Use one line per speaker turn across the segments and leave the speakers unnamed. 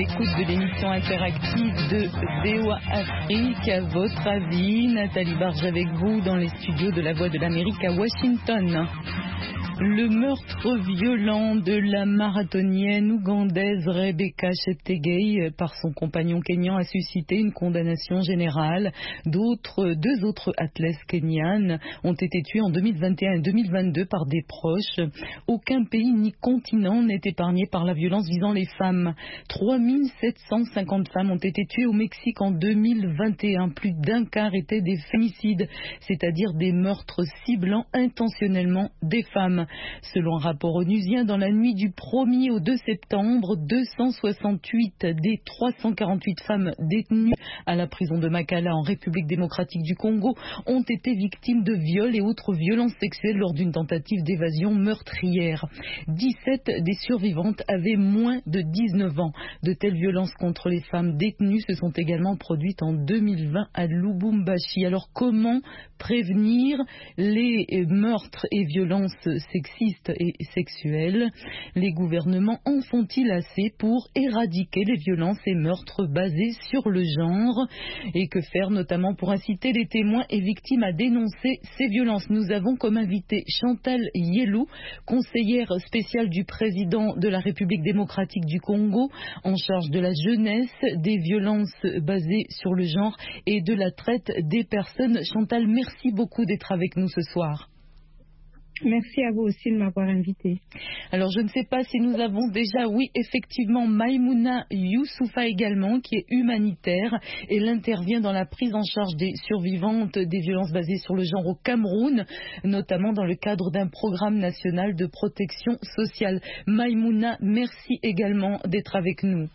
l'écoute de l'émission interactive de VOA Afrique. À votre avis, Nathalie Barge avec vous dans les studios de la Voix de l'Amérique à Washington. Le meurtre violent de la marathonienne ougandaise Rebecca Cheptegei par son compagnon kényan a suscité une condamnation générale. Deux autres athlètes kenyanes ont été tués en 2021 et 2022 par des proches. Aucun pays ni continent n'est épargné par la violence visant les femmes. 3750 femmes ont été tuées au Mexique en 2021. Plus d'un quart étaient des féminicides, c'est-à-dire des meurtres ciblant intentionnellement des femmes. Selon un rapport onusien, dans la nuit du 1er au 2 septembre, 268 des 348 femmes détenues à la prison de Makala en République démocratique du Congo ont été victimes de viols et autres violences sexuelles lors d'une tentative d'évasion meurtrière. 17 des survivantes avaient moins de 19 ans. De telles violences contre les femmes détenues se sont également produites en 2020 à Lubumbashi. Alors comment prévenir les meurtres et violences sexistes et sexuelles? Les gouvernements en font-ils assez pour éradiquer les violences et meurtres basés sur le genre? Et que faire notamment pour inciter les témoins et victimes à dénoncer ces violences? Nous avons comme invité Chantal Yelou, conseillère spéciale du président de la République démocratique du Congo, en charge de la jeunesse, des violences basées sur le genre et de la traite des personnes. Chantal, merci beaucoup d'être avec nous ce soir.
Merci à vous aussi de m'avoir invité.
Alors, je ne sais pas si nous avons déjà, oui, effectivement, Maïmouna Youssoufa également, qui est humanitaire. Elle intervient dans la prise en charge des survivantes des violences basées sur le genre au Cameroun, notamment dans le cadre d'un programme national de protection sociale. Maïmouna, merci également d'être avec nous.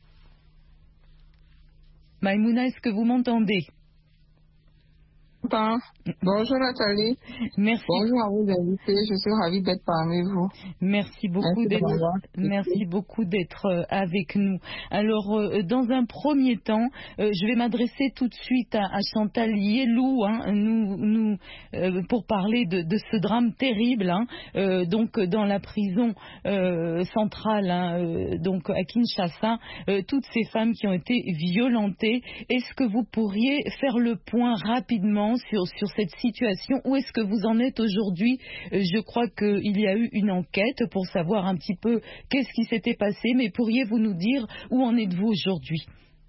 Maïmouna, est-ce que vous m'entendez?
Bonjour Nathalie.
Merci.
Bonjour à vous invités. Je suis ravie d'être parmi vous.
Merci beaucoup d'être avec nous. Alors, dans un premier temps, je vais m'adresser tout de suite à Chantal Yelou, pour parler de ce drame terrible, donc dans la prison centrale, donc à Kinshasa, toutes ces femmes qui ont été violentées. Est-ce que vous pourriez faire le point rapidement sur cette situation? Où est-ce que vous en êtes aujourd'hui? Je crois qu'il y a eu une enquête pour savoir un petit peu qu'est-ce qui s'était passé, mais pourriez-vous nous dire où en êtes-vous aujourd'hui?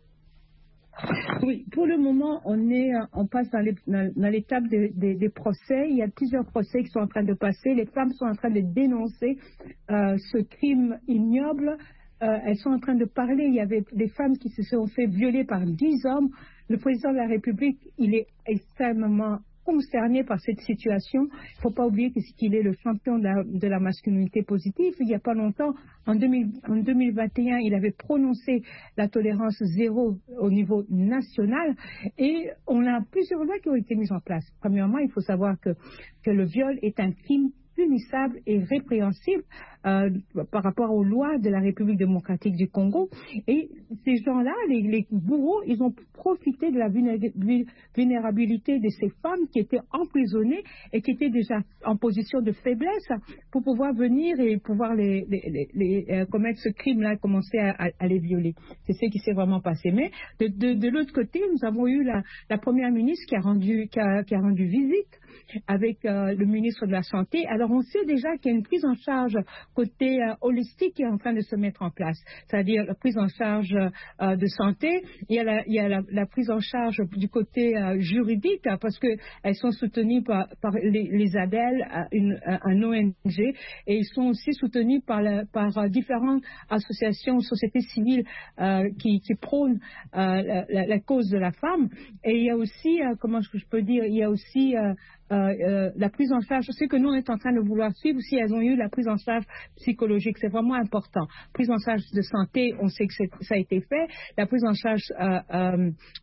Oui, pour le moment, on passe dans l'étape des procès. Il y a plusieurs procès qui sont en train de passer. Les femmes sont en train de dénoncer ce crime ignoble. Elles sont en train de parler. Il y avait des femmes qui se sont fait violer par 10 hommes. Le président de la République, il est extrêmement concerné par cette situation. Il ne faut pas oublier qu'il est le champion de la masculinité positive. Il n'y a pas longtemps, en 2021, il avait prononcé la tolérance zéro au niveau national et on a plusieurs lois qui ont été mises en place. Premièrement, il faut savoir que le viol est un crime punissable et répréhensible par rapport aux lois de la République démocratique du Congo. Et ces gens-là, les bourreaux, ils ont profité de la vulnérabilité de ces femmes qui étaient emprisonnées et qui étaient déjà en position de faiblesse pour pouvoir venir et pouvoir commettre ce crime-là, commencer à les violer. C'est ce qui s'est vraiment passé. Mais de l'autre côté, nous avons eu la première ministre qui a rendu visite avec le ministre de la Santé. Alors, on sait déjà qu'il y a une prise en charge côté holistique qui est en train de se mettre en place, c'est-à-dire la prise en charge de santé. Il y a la prise en charge du côté juridique, parce qu'elles sont soutenues par les ADEL, un ONG, et ils sont aussi soutenus par différentes associations, sociétés civiles qui prônent la cause de la femme. Et il y a aussi, il y a aussi la prise en charge. Je sais que nous, on est en train de vouloir suivre si elles ont eu la prise en charge psychologique. C'est vraiment important. Prise en charge de santé, on sait que ça a été fait. La prise en charge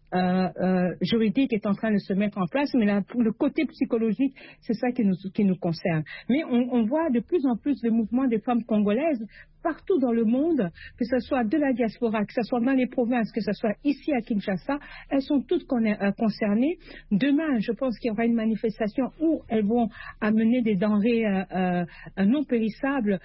juridique est en train de se mettre en place, mais le côté psychologique, c'est ça qui nous concerne. Mais on voit de plus en plus le mouvement des femmes congolaises partout dans le monde, que ce soit de la diaspora, que ce soit dans les provinces, que ce soit ici à Kinshasa, elles sont toutes concernées. Demain, je pense qu'il y aura une manifestation où elles vont amener des denrées non périssables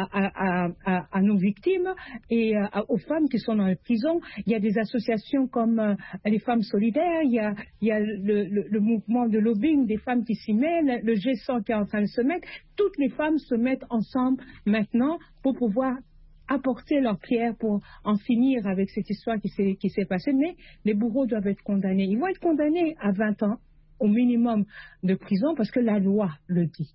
à nos victimes et aux femmes qui sont dans les prisons. Il y a des associations comme les femmes solidaires, il y a le mouvement de lobbying des femmes qui s'y mêlent, le G100 qui est en train de se mettre. Toutes les femmes se mettent ensemble maintenant pour pouvoir apporter leur prière pour en finir avec cette histoire qui s'est passée. Mais les bourreaux doivent être condamnés. Ils vont être condamnés à 20 ans au minimum de prison parce que la loi le dit.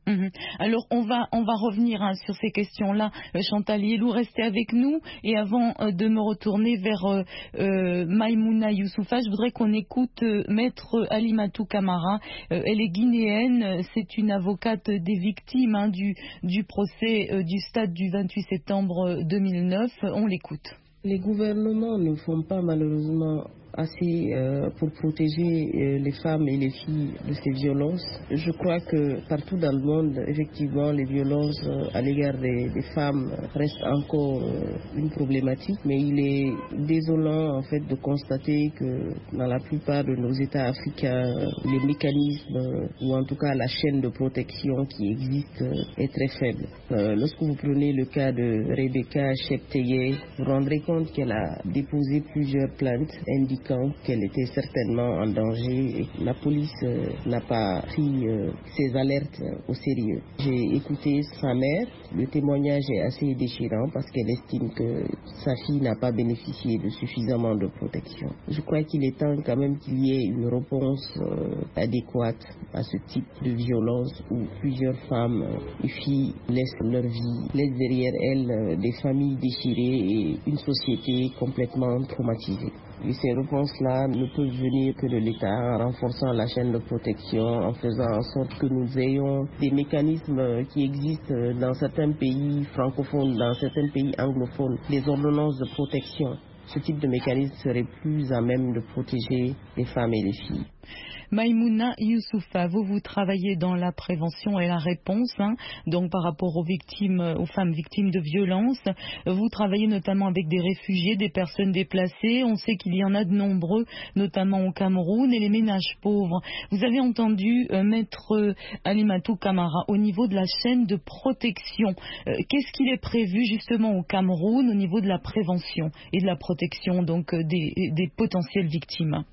Alors on va revenir sur ces questions-là. Chantal Yelou, restez avec nous. Et avant de me retourner vers Maïmouna Youssoufa, je voudrais qu'on écoute Maître Alimatou Camara. Elle est guinéenne, c'est une avocate des victimes du procès du stade du 28 septembre 2009. On l'écoute.
Les gouvernements ne font pas malheureusement assez pour protéger les femmes et les filles de ces violences. Je crois que partout dans le monde, effectivement, les violences à l'égard des femmes restent encore une problématique, mais il est désolant en fait de constater que dans la plupart de nos États africains, les mécanismes ou en tout cas la chaîne de protection qui existe est très faible. Lorsque vous prenez le cas de Rebecca Cheptegei, vous vous rendrez compte qu'elle a déposé plusieurs plaintes indiquant qu'elle était certainement en danger et que la police n'a pas pris ses alertes au sérieux. J'ai écouté sa mère, le témoignage est assez déchirant parce qu'elle estime que sa fille n'a pas bénéficié de suffisamment de protection. Je crois qu'il est temps quand même qu'il y ait une réponse adéquate à ce type de violence où plusieurs femmes et filles laissent leur vie, laissent derrière elles des familles déchirées et une société complètement traumatisée. Et ces réponses-là ne peuvent venir que de l'État en renforçant la chaîne de protection, en faisant en sorte que nous ayons des mécanismes qui existent dans certains pays francophones, dans certains pays anglophones, des ordonnances de protection. Ce type de mécanisme serait plus à même de protéger les femmes et les filles.
Maïmouna Youssoufa, vous travaillez dans la prévention et la réponse, donc par rapport aux femmes victimes de violences. Vous travaillez notamment avec des réfugiés, des personnes déplacées. On sait qu'il y en a de nombreux, notamment au Cameroun, et les ménages pauvres. Vous avez entendu Maître Alimatou Camara au niveau de la chaîne de protection. Qu'est-ce qu'il est prévu justement au Cameroun au niveau de la prévention et de la protection donc des potentielles victimes?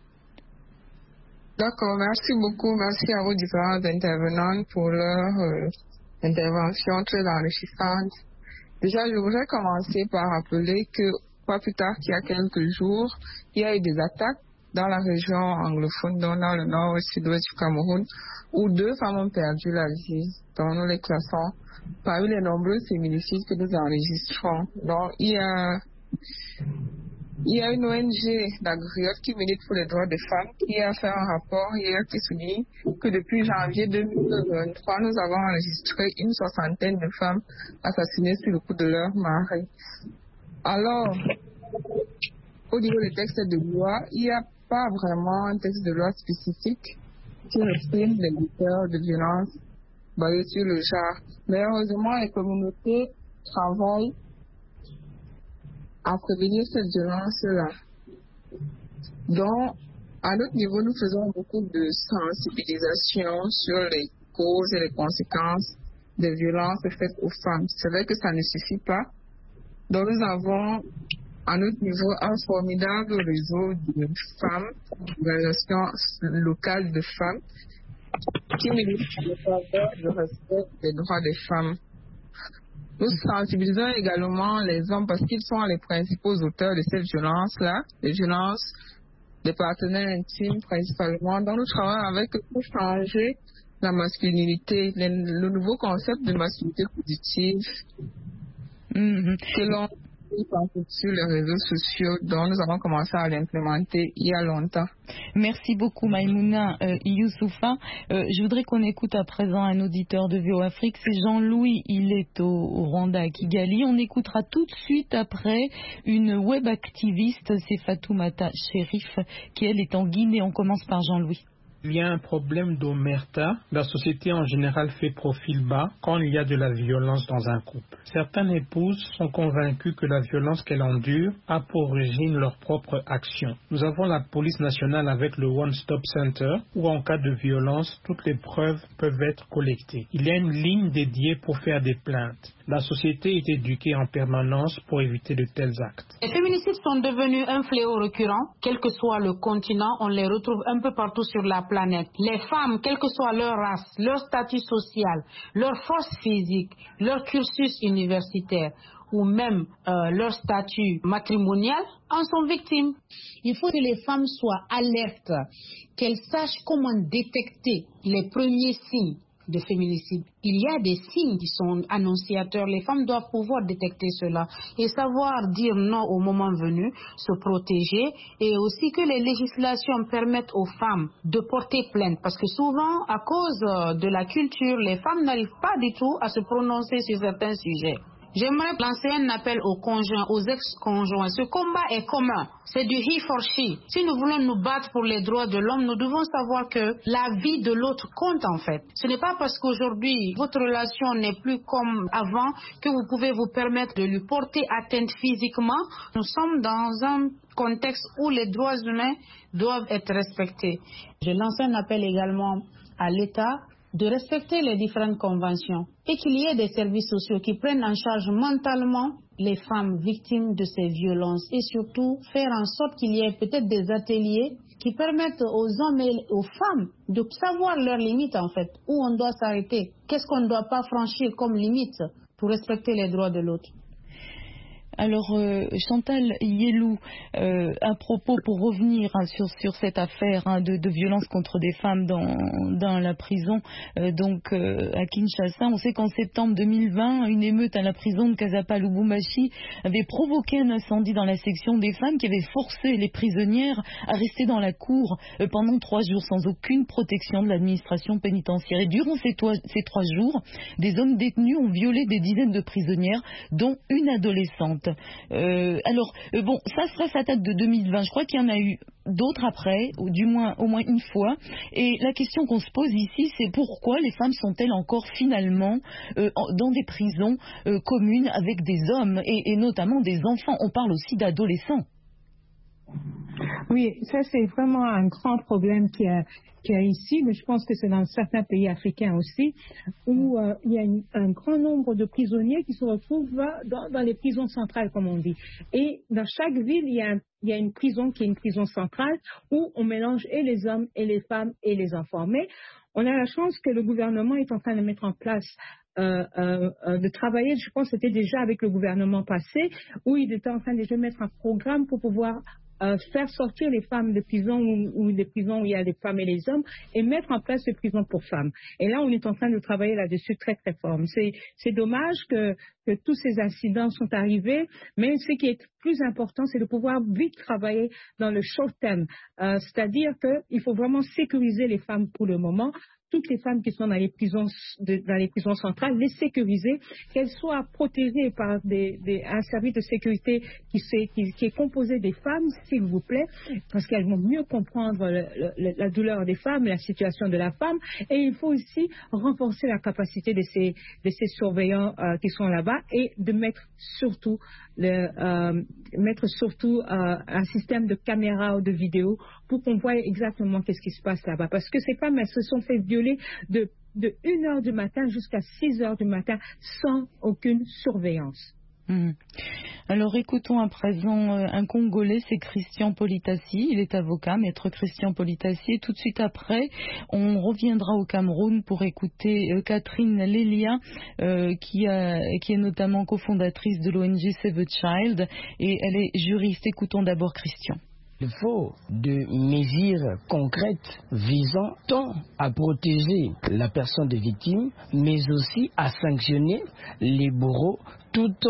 D'accord, merci beaucoup. Merci à vos différents intervenants pour leur intervention très enrichissante. Déjà, je voudrais commencer par rappeler que, pas plus tard qu'il y a quelques jours, il y a eu des attaques dans la région anglophone, dans le nord et sud-ouest du Cameroun, où 2 femmes ont perdu la vie, dont nous les classons parmi les nombreux féminicides que nous enregistrons. Donc, il y a une ONG, la Griotte, qui milite pour les droits des femmes, qui a fait un rapport hier qui souligne que depuis janvier 2023, nous avons enregistré une 60aine de femmes assassinées sur le coup de leur mari. Alors, au niveau des textes de loi, il n'y a pas vraiment un texte de loi spécifique qui réprime les auteurs de violences basées sur le genre. Mais heureusement, les communautés travaillent à prévenir cette violence-là. Donc, à notre niveau, nous faisons beaucoup de sensibilisation sur les causes et les conséquences des violences faites aux femmes. C'est vrai que ça ne suffit pas. Donc, nous avons à notre niveau un formidable réseau de femmes, d'organisations locales de femmes, qui militent pour le respect des droits des femmes. Nous sensibilisons également les hommes parce qu'ils sont les principaux auteurs de cette violence-là, les violences des partenaires intimes principalement. Donc nous travaillons avec eux pour changer la masculinité, le nouveau concept de masculinité positive que l'on sur les réseaux sociaux, donc nous avons commencé à l'implémenter il y a longtemps.
Merci beaucoup Maïmouna Youssoufa. Je voudrais qu'on écoute à présent un auditeur de VO Afrique, c'est Jean-Louis, il est au Rwanda à Kigali. On écoutera tout de suite après une web activiste, c'est Fatoumata Chérif, qui elle est en Guinée. On commence par Jean-Louis.
Il y a un problème d'omerta. La société en général fait profil bas quand il y a de la violence dans un couple. Certaines épouses sont convaincues que la violence qu'elles endurent a pour origine leur propre action. Nous avons la police nationale avec le One Stop Center où en cas de violence, toutes les preuves peuvent être collectées. Il y a une ligne dédiée pour faire des plaintes. La société est éduquée en permanence pour éviter de tels actes.
Les féminicides sont devenus un fléau récurrent. Quel que soit le continent, on les retrouve un peu partout sur la planète. Les femmes, quelle que soit leur race, leur statut social, leur force physique, leur cursus universitaire ou même leur statut matrimonial, en sont victimes. Il faut que les femmes soient alertes, qu'elles sachent comment détecter les premiers signes de féminicide. Il y a des signes qui sont annonciateurs. Les femmes doivent pouvoir détecter cela et savoir dire non au moment venu, se protéger, et aussi que les législations permettent aux femmes de porter plainte, parce que souvent, à cause de la culture, les femmes n'arrivent pas du tout à se prononcer sur certains sujets. J'aimerais lancer un appel aux conjoints, aux ex-conjoints. Ce combat est commun. C'est du he for she. Si nous voulons nous battre pour les droits de l'homme, nous devons savoir que la vie de l'autre compte en fait. Ce n'est pas parce qu'aujourd'hui votre relation n'est plus comme avant que vous pouvez vous permettre de lui porter atteinte physiquement. Nous sommes dans un contexte où les droits humains doivent être respectés. Je lance un appel également à l'État de respecter les différentes conventions et qu'il y ait des services sociaux qui prennent en charge mentalement les femmes victimes de ces violences, et surtout faire en sorte qu'il y ait peut-être des ateliers qui permettent aux hommes et aux femmes de savoir leurs limites en fait, où on doit s'arrêter, qu'est-ce qu'on ne doit pas franchir comme limite pour respecter les droits de l'autre.
Alors Chantal Yelou, à propos, pour revenir sur cette affaire de violence contre des femmes dans la prison, à Kinshasa, on sait qu'en septembre 2020, une émeute à la prison de Kasapa Lubumbashi avait provoqué un incendie dans la section des femmes qui avait forcé les prisonnières à rester dans la cour pendant 3 jours sans aucune protection de l'administration pénitentiaire. Et durant ces 3 jours, des hommes détenus ont violé des dizaines de prisonnières, dont une adolescente. Ça date de 2020. Je crois qu'il y en a eu d'autres après, ou du moins au moins une fois. Et la question qu'on se pose ici, c'est pourquoi les femmes sont-elles encore finalement dans des prisons communes avec des hommes et notamment des enfants. On parle aussi d'adolescents.
Oui, ça c'est vraiment un grand problème qu'il y a ici, mais je pense que c'est dans certains pays africains aussi, où il y a un grand nombre de prisonniers qui se retrouvent dans les prisons centrales, comme on dit. Et dans chaque ville, il y a une prison qui est une prison centrale où on mélange et les hommes et les femmes et les enfants. Mais on a la chance que le gouvernement est en train de mettre en place de travailler, je pense que c'était déjà avec le gouvernement passé, où il était en train de mettre un programme pour pouvoir faire sortir les femmes de prison ou des prisons où il y a les femmes et les hommes et mettre en place des prisons pour femmes. Et là, on est en train de travailler là-dessus très très fort. C'est dommage que tous ces incidents sont arrivés, mais ce qui est plus important, c'est de pouvoir vite travailler dans le short term. C'est-à-dire qu'il faut vraiment sécuriser les femmes pour le moment. Toutes les femmes qui sont dans les prisons centrales, les sécuriser, qu'elles soient protégées par un service de sécurité qui est composé des femmes, s'il vous plaît, parce qu'elles vont mieux comprendre la douleur des femmes, la situation de la femme. Et il faut aussi renforcer la capacité de ces surveillants qui sont là-bas et de mettre surtout un système de caméra ou de vidéo pour qu'on voie exactement qu'est-ce qui se passe là-bas. Parce que ces femmes, elles se sont fait violer de 1h du matin jusqu'à 6h du matin sans aucune surveillance.
Alors écoutons à présent un Congolais, c'est Christian Politassi, il est avocat, maître Christian Politassi, et tout de suite après on reviendra au Cameroun pour écouter Catherine Lélia qui est notamment cofondatrice de l'ONG Save a Child et elle est juriste. Écoutons d'abord Christian.
Il faut des mesures concrètes visant tant à protéger la personne de victime, mais aussi à sanctionner les bourreaux, tout en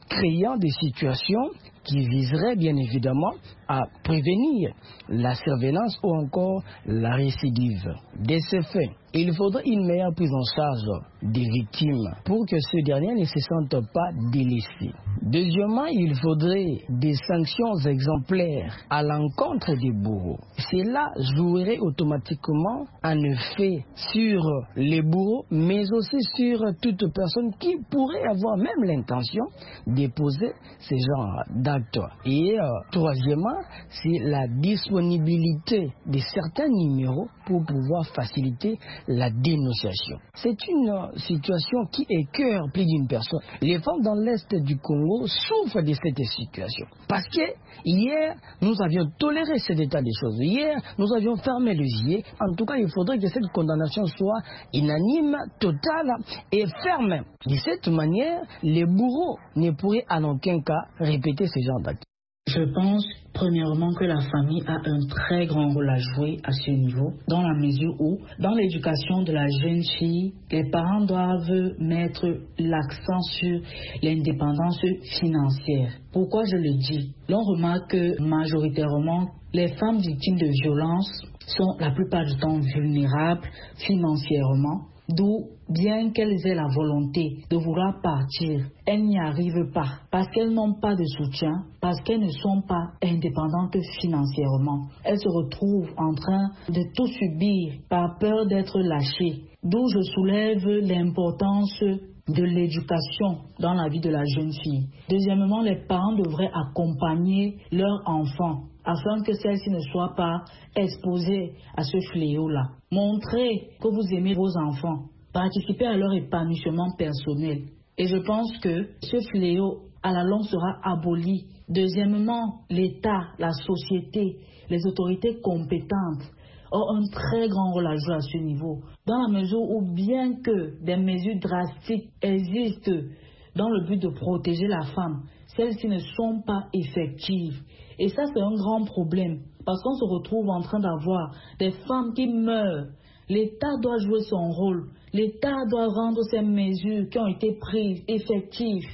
créant des situations qui viseraient bien évidemment à prévenir la surveillance ou encore la récidive. De ce fait, il faudrait une meilleure prise en charge des victimes pour que ces derniers ne se sentent pas délaissés. Deuxièmement, il faudrait des sanctions exemplaires à l'encontre des bourreaux. Cela jouerait automatiquement un effet sur les bourreaux, mais aussi sur toute personne qui pourrait avoir même l'intention de poser ce genre d'actes. Et troisièmement, c'est la disponibilité de certains numéros pour pouvoir faciliter la dénonciation. C'est une situation qui écœure plus d'une personne. Les femmes dans l'Est du Congo souffrent de cette situation. Parce que hier, nous avions toléré cet état des choses. Hier, nous avions fermé les yeux. En tout cas, il faudrait que cette condamnation soit unanime, totale et ferme. De cette manière, les bourreaux ne pourraient en aucun cas répéter ce genre d'actes.
Je pense premièrement que la famille a un très grand rôle à jouer à ce niveau, dans la mesure où, dans l'éducation de la jeune fille, les parents doivent mettre l'accent sur l'indépendance financière. Pourquoi je le dis? L'on remarque que majoritairement, les femmes victimes de violences sont la plupart du temps vulnérables financièrement. D'où, bien qu'elles aient la volonté de vouloir partir, elles n'y arrivent pas parce qu'elles n'ont pas de soutien, parce qu'elles ne sont pas indépendantes financièrement. Elles se retrouvent en train de tout subir par peur d'être lâchées. D'où je soulève l'importance de l'éducation dans la vie de la jeune fille. Deuxièmement, les parents devraient accompagner leurs enfants afin que celles-ci ne soient pas exposées à ce fléau-là. Montrez que vous aimez vos enfants, participez à leur épanouissement personnel. Et je pense que ce fléau, à la longue, sera aboli. Deuxièmement, l'État, la société, les autorités compétentes ont un très grand rôle à jouer à ce niveau, dans la mesure où bien que des mesures drastiques existent dans le but de protéger la femme, celles-ci ne sont pas effectives. Et ça, c'est un grand problème, parce qu'on se retrouve en train d'avoir des femmes qui meurent. L'État doit jouer son rôle. L'État doit rendre ces mesures qui ont été prises effectives.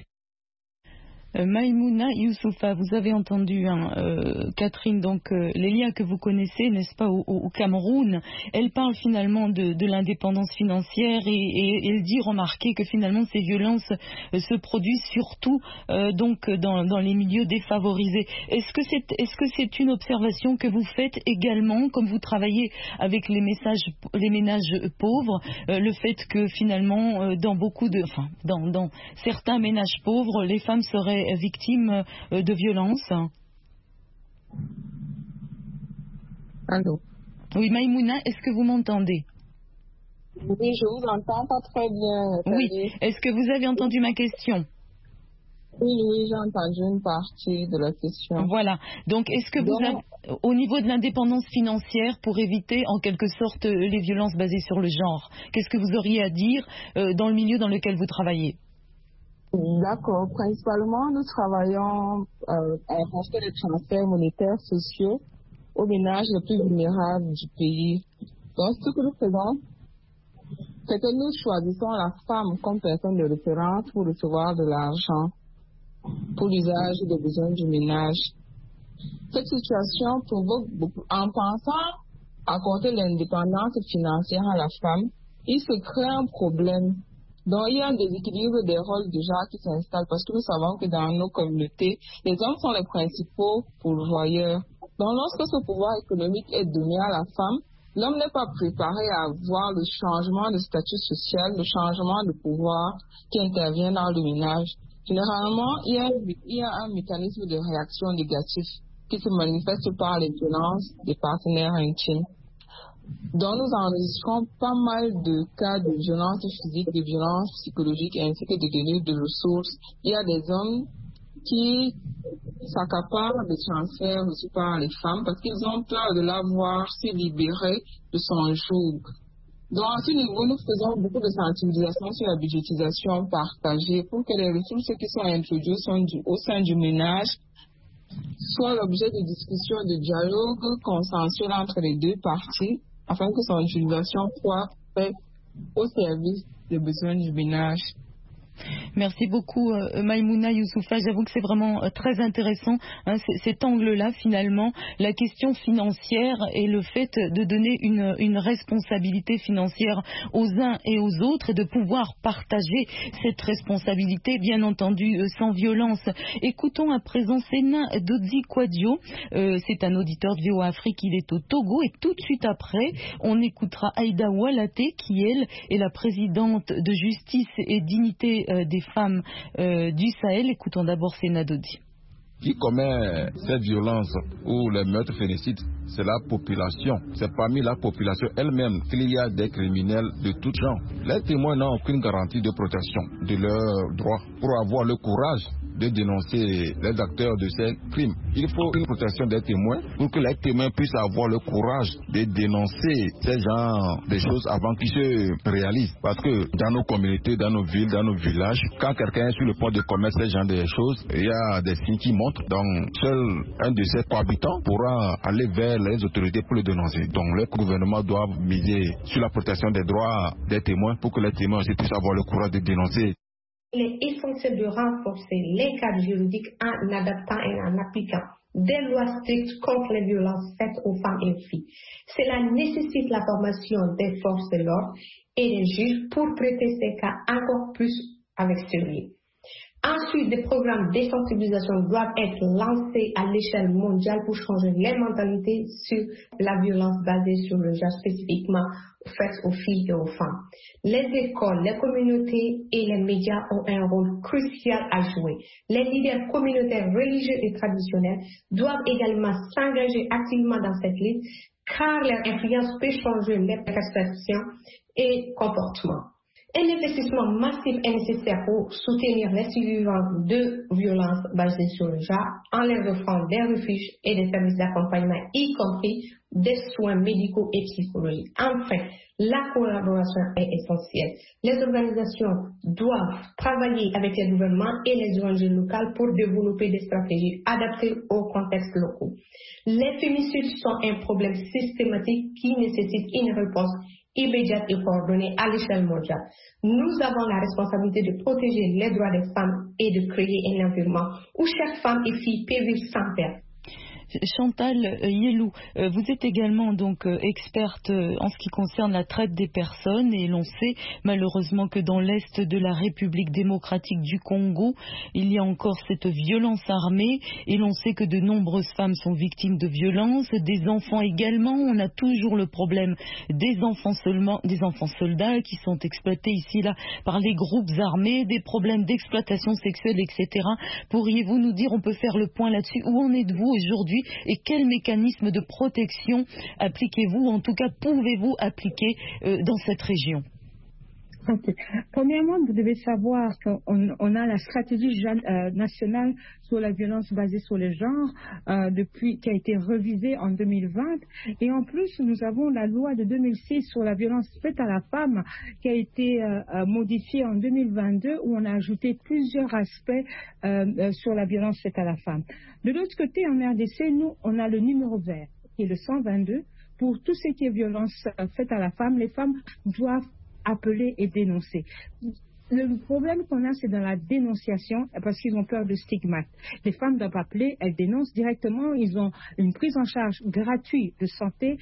Maïmouna Youssoufa, vous avez entendu Catherine, donc les liens que vous connaissez, n'est-ce pas, au Cameroun, elle parle finalement de l'indépendance financière et elle dit remarquer que finalement ces violences se produisent surtout donc dans les milieux défavorisés. Est-ce que c'est une observation que vous faites également, comme vous travaillez avec les ménages pauvres, le fait que finalement dans certains ménages pauvres, les femmes seraient victimes de violences?
Allô?
Oui, Maïmouna, est-ce que vous m'entendez?
Oui, je vous entends pas très bien.
Oui, est-ce que vous avez entendu ma question?
Oui, j'ai entendu une partie de la question.
Voilà, donc est-ce que vous avez, au niveau de l'indépendance financière, pour éviter en quelque sorte les violences basées sur le genre, qu'est-ce que vous auriez à dire dans le milieu dans lequel vous travaillez?
D'accord. Principalement, nous travaillons à renforcer les transferts monétaires sociaux aux ménages les plus vulnérables du pays. Donc, ce que nous faisons, c'est que nous choisissons la femme comme personne de référence pour recevoir de l'argent pour l'usage des besoins du ménage. Cette situation provoque beaucoup. En pensant accorder l'indépendance financière à la femme, il se crée un problème. Donc, il y a un déséquilibre des rôles du genre qui s'installe parce que nous savons que dans nos communautés, les hommes sont les principaux pourvoyeurs. Donc, lorsque ce pouvoir économique est donné à la femme, l'homme n'est pas préparé à voir le changement de statut social, le changement de pouvoir qui intervient dans le ménage. Généralement, il y a un mécanisme de réaction négatif qui se manifeste par les violences des partenaires intimes. Donc, nous enregistrons pas mal de cas de violence physique, de violence psychologique ainsi que de déni de ressources. Il y a des hommes qui s'accaparent des transferts reçus par les femmes parce qu'ils ont peur de la voir se libérer de son joug. Donc, à ce niveau, nous faisons beaucoup de sensibilisation sur la budgétisation partagée pour que les ressources qui sont introduites au sein du ménage soient l'objet de discussions, de dialogues consensuels entre les deux parties, afin que son utilisation soit faite au service des besoins du ménage.
Merci beaucoup Maïmouna Youssoufa. J'avoue que c'est vraiment très intéressant cet angle-là finalement, la question financière et le fait de donner une responsabilité financière aux uns et aux autres et de pouvoir partager cette responsabilité, bien entendu sans violence. Écoutons à présent Sena Dodzi Kwadio, c'est un auditeur de VOA Afrique, il est au Togo, et tout de suite après on écoutera Aïda Oualaté qui elle est la présidente de Justice et Dignité des femmes du Sahel. Écoutons d'abord Sena Dodzi.
Qui commet cette violence ou les meurtres féminicides, c'est la population. C'est parmi la population elle-même qu'il y a des criminels de tout genre. Les témoins n'ont aucune garantie de protection de leurs droits pour avoir le courage de dénoncer les acteurs de ces crimes. Il faut une protection des témoins pour que les témoins puissent avoir le courage de dénoncer ces genres de choses avant qu'ils se réalisent. Parce que dans nos communautés, dans nos villes, dans nos villages, quand quelqu'un est sur le point de commettre ces genres de choses, il y a des signes qui montrent. Donc, seul un de ces cohabitants pourra aller vers les autorités pour le dénoncer. Donc, le gouvernement doit miser sur la protection des droits des témoins pour que les témoins aussi puissent avoir le courage de dénoncer.
Il est essentiel de renforcer les cadres juridiques en adaptant et en appliquant des lois strictes contre les violences faites aux femmes et aux filles. Cela nécessite la formation des forces de l'ordre et des juges pour traiter ces cas encore plus avec sérieux. Ensuite, des programmes de sensibilisation doivent être lancés à l'échelle mondiale pour changer les mentalités sur la violence basée sur le genre, spécifiquement faite aux filles et aux femmes. Les écoles, les communautés et les médias ont un rôle crucial à jouer. Les leaders communautaires, religieux et traditionnels doivent également s'engager activement dans cette lutte car leur influence peut changer les perceptions et comportements. Un investissement massif est nécessaire pour soutenir les survivants de violences basées sur le genre en leur offrant des refuges et des services d'accompagnement, y compris des soins médicaux et psychologiques. Enfin, la collaboration est essentielle. Les organisations doivent travailler avec les gouvernements et les ONG locales pour développer des stratégies adaptées aux contextes locaux. Les féminicides sont un problème systématique qui nécessite une réponse immédiate et coordonnée à l'échelle mondiale. Nous avons la responsabilité de protéger les droits des femmes et de créer un environnement où chaque femme et fille peut vivre sans perte.
Chantal Yelou, vous êtes également donc experte en ce qui concerne la traite des personnes et l'on sait malheureusement que dans l'est de la République démocratique du Congo, il y a encore cette violence armée et l'on sait que de nombreuses femmes sont victimes de violences, des enfants également. On a toujours le problème des enfants soldats qui sont exploités ici là par les groupes armés, des problèmes d'exploitation sexuelle, etc. Pourriez-vous nous dire, on peut faire le point là-dessus, où en êtes-vous aujourd'hui et quels mécanismes de protection appliquez-vous, en tout cas pouvez-vous appliquer dans cette région?
Okay. Premièrement, vous devez savoir qu'on a la stratégie nationale sur la violence basée sur le genre qui a été révisée en 2020. Et en plus, nous avons la loi de 2006 sur la violence faite à la femme qui a été modifiée en 2022 où on a ajouté plusieurs aspects sur la violence faite à la femme. De l'autre côté, en RDC, nous, on a le numéro vert qui est le 122. Pour tout ce qui est violence faite à la femme, les femmes doivent appeler et dénoncer. Le problème qu'on a, c'est dans la dénonciation, parce qu'ils ont peur de stigmate. Les femmes doivent appeler, elles dénoncent directement, ils ont une prise en charge gratuite de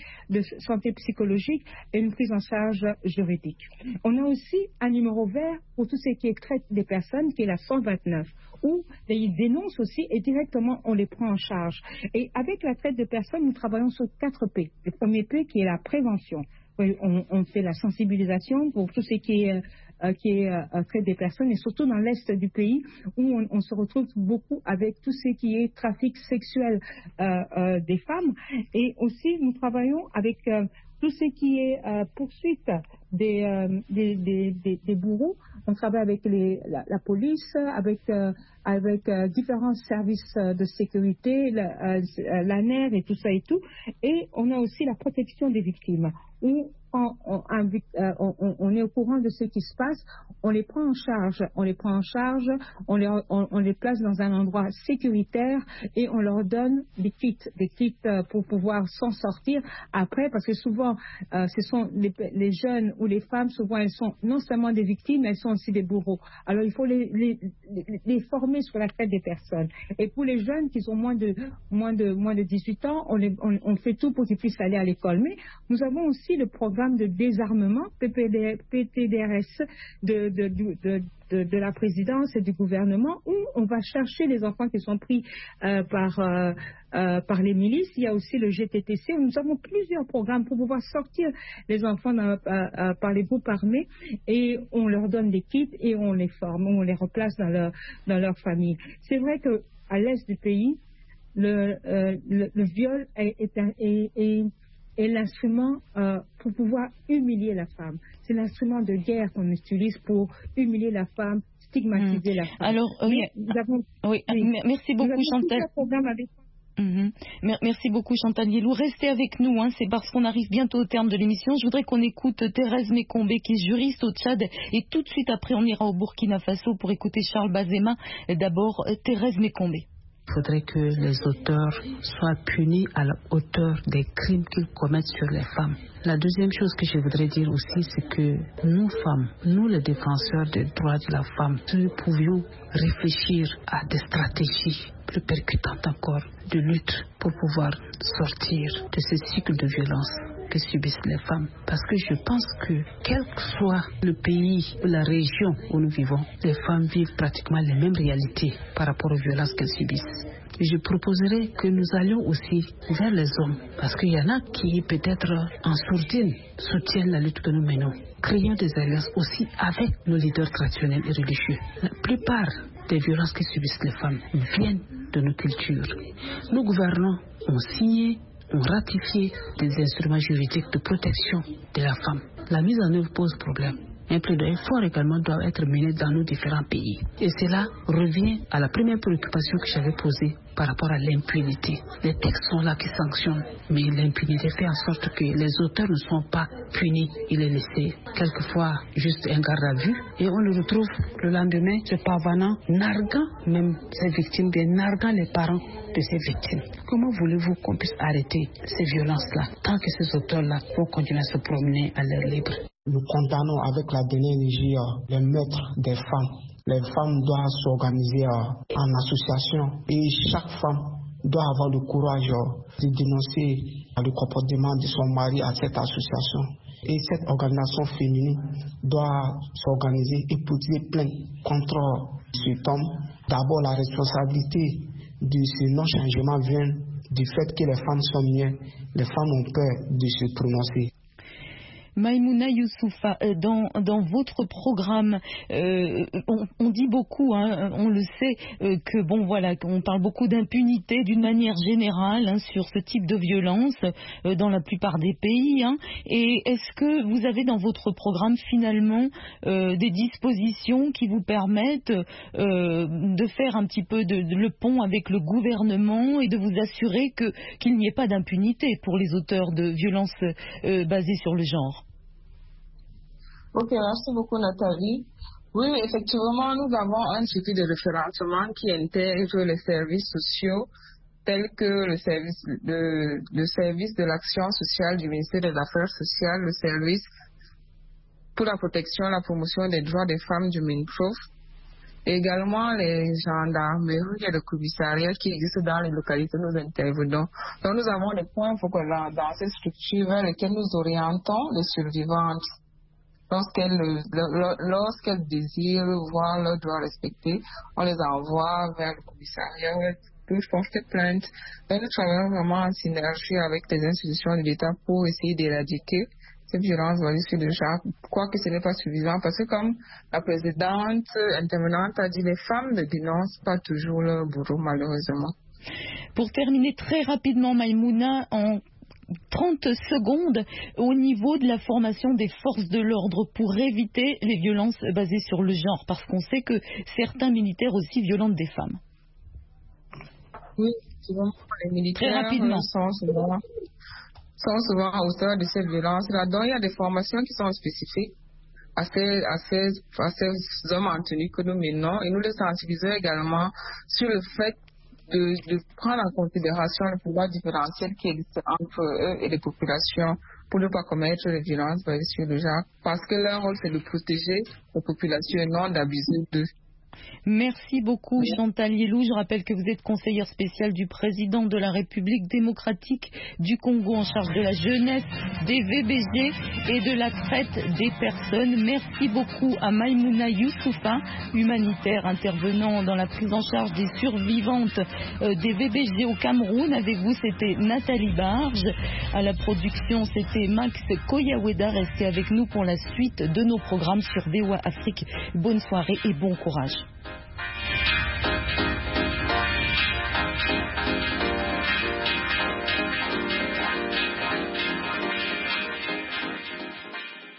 santé psychologique et une prise en charge juridique. On a aussi un numéro vert pour tout ce qui est traite des personnes, qui est la 129, où ils dénoncent aussi et directement on les prend en charge. Et avec la traite de personnes, nous travaillons sur 4 P. Le premier P qui est la prévention. On fait la sensibilisation pour tout ce qui est traite des personnes et surtout dans l'est du pays où on se retrouve beaucoup avec tout ce qui est trafic sexuel des femmes. Et aussi nous travaillons avec tout ce qui est poursuite des bourreaux. On travaille avec la police, avec différents services de sécurité, l'ANER et tout ça et tout. Et on a aussi la protection des victimes, où on est au courant de ce qui se passe, on les prend en charge, on les place dans un endroit sécuritaire et on leur donne des kits pour pouvoir s'en sortir après, parce que souvent ce sont les jeunes ou les femmes, souvent elles sont non seulement des victimes, elles sont aussi des bourreaux. Alors il faut les former sur la traite des personnes. Et pour les jeunes qui ont moins de 18 ans, on fait tout pour qu'ils puissent aller à l'école. Mais nous avons aussi le programme de désarmement, PTDRS, de la présidence et du gouvernement, où on va chercher les enfants qui sont pris par les milices. Il y a aussi le GTTC, où nous avons plusieurs programmes pour pouvoir sortir les enfants par les groupes armés, et on leur donne des kits et on les forme, on les replace dans leur famille. C'est vrai qu'à l'est du pays, le viol est l'instrument pour pouvoir humilier la femme. C'est l'instrument de guerre qu'on utilise pour humilier la femme, stigmatiser la femme.
Alors, merci beaucoup, Chantal. Merci beaucoup, Chantal Yelou. Restez avec nous, c'est parce qu'on arrive bientôt au terme de l'émission. Je voudrais qu'on écoute Thérèse Mekombe, qui est juriste au Tchad, et tout de suite après on ira au Burkina Faso pour écouter Charles Bazema. D'abord, Thérèse Mekombe.
Il faudrait que les auteurs soient punis à la hauteur des crimes qu'ils commettent sur les femmes. La deuxième chose que je voudrais dire aussi, c'est que nous femmes, nous les défenseurs des droits de la femme, nous pouvions réfléchir à des stratégies plus percutantes encore de lutte pour pouvoir sortir de ce cycle de violence que subissent les femmes. Parce que je pense que quel que soit le pays ou la région où nous vivons, les femmes vivent pratiquement les mêmes réalités par rapport aux violences qu'elles subissent. Je proposerais que nous allions aussi vers les hommes, parce qu'il y en a qui peut-être en sourdine soutiennent la lutte que nous menons. Créons des alliances aussi avec nos leaders traditionnels et religieux. La plupart des violences que subissent les femmes viennent de nos cultures. Nos gouvernants ont signé, ont ratifié des instruments juridiques de protection de la femme. La mise en œuvre pose problème. Un plaidoyer fort également doit être mené dans nos différents pays. Et cela revient à la première préoccupation que j'avais posée par rapport à l'impunité. Les textes sont là qui sanctionnent, mais l'impunité fait en sorte que les auteurs ne sont pas punis. Il est laissé quelquefois juste un garde à vue et on le retrouve le lendemain se pavanant, narguant même ses victimes, bien narguant les parents de ces victimes. Comment voulez-vous qu'on puisse arrêter ces violences-là tant que ces auteurs-là vont continuer à se promener à l'air libre?
Nous condamnons avec la dernière énergie les meurtres des femmes. Les femmes doivent s'organiser en association et chaque femme doit avoir le courage de dénoncer le comportement de son mari à cette association. Et cette organisation féminine doit s'organiser et porter plainte contre cet homme. D'abord, la responsabilité de ce non-changement vient du fait que les femmes sont mieux. Les femmes ont peur de se prononcer.
Maïmouna Youssoufa, dans votre programme, on dit beaucoup, on le sait, que qu'on parle beaucoup d'impunité d'une manière générale sur ce type de violence dans la plupart des pays. Et est-ce que vous avez dans votre programme finalement des dispositions qui vous permettent de faire un petit peu le pont avec le gouvernement et de vous assurer qu'il n'y ait pas d'impunité pour les auteurs de violences basées sur le genre?
Ok, merci beaucoup Nathalie. Oui, effectivement, nous avons un circuit de référencement qui intègre les services sociaux tels que le service de l'action sociale du ministère des Affaires sociales, le service pour la protection et la promotion des droits des femmes du MINPROF, et également les gendarmeries et le commissariat qui existent dans les localités où nous intervenons. Donc nous avons des points dans ces structures vers lesquelles nous orientons les survivantes. Lorsqu'elles désirent voir leurs droits respectés, on les envoie vers le commissariat pour porter plainte. Et nous travaillons vraiment en synergie avec les institutions de l'État pour essayer d'éradiquer cette violence basée sur le genre, quoique ce n'est pas suffisant, parce que comme la présidente intervenante a dit, les femmes ne dénoncent pas toujours leur bourreau, malheureusement.
Pour terminer très rapidement, Maïmouna, en 30 secondes, au niveau de la formation des forces de l'ordre pour éviter les violences basées sur le genre, parce qu'on sait que certains militaires aussi violentent des femmes.
Oui, souvent les militaires
très rapidement.
sont souvent auteurs de ces violences-là. Donc, il y a des formations qui sont spécifiques à ces hommes en tenue que nous menons et nous les sensibilisons également sur le fait de prendre en considération le pouvoir différentiel qui existe entre eux et les populations pour ne pas commettre les violences basées sur le genre, parce que leur rôle c'est de protéger les populations et non d'abuser d'eux.
Merci beaucoup Chantal Yelou. Je rappelle que vous êtes conseillère spéciale du président de la République démocratique du Congo en charge de la jeunesse, des VBG et de la traite des personnes. Merci beaucoup à Maïmouna Youssoufa, humanitaire intervenant dans la prise en charge des survivantes des VBG au Cameroun. Avec vous, c'était Nathalie Barge. À la production, c'était Max Koyaweda. Restez avec nous pour la suite de nos programmes sur VOA Afrique. Bonne soirée et bon courage.